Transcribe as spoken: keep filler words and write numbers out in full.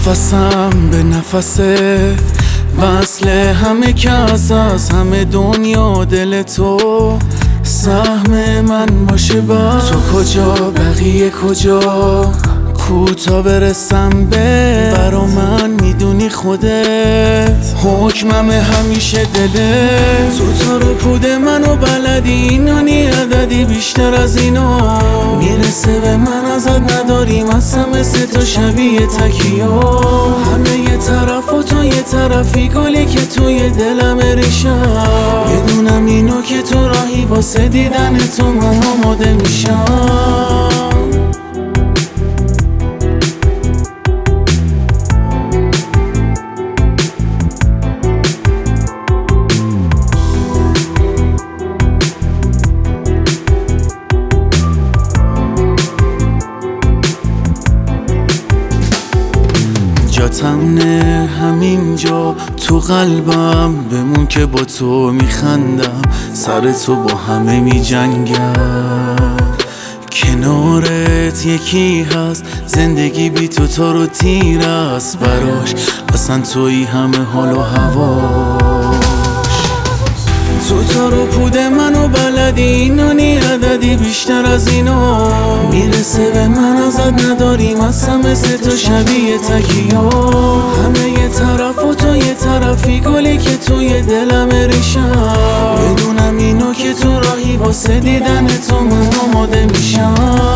نفسم به نفسه وصل همه کس از همه دنیا دل تو سهم من باشه با تو کجا بقیه کجا کوتا برسم به برا من میدونی خودت حکمم همیشه دلت تو تا رو پود منو بلدی اینانی عددی بیشتر از اینا میرسه به من ازت نداریم اصلا مثل تو شبیه تکیا همه یه طرف و تو یه طرفی گلی که توی دلم ریشم یه دونم اینو که تو راهی واسه دیدن تو من آماده میشم تمنه همینجا تو قلبم بمون که با تو میخندم سر تو با همه میجنگم کنارت یکی هست زندگی بی تو تا رو تیر است براش اصلا توی همه حال و هواش تو تا رو پود منو بلدی اینانی عددی بیشتر از اینا میرسه به من ازت نداریم اصلا مثل تو شبیه تکیا همه یه طرف و تو یه طرفی گلی که توی دلم ریشم یه دونم اینو که تو راهی واسه دیدن تو من آماده میشم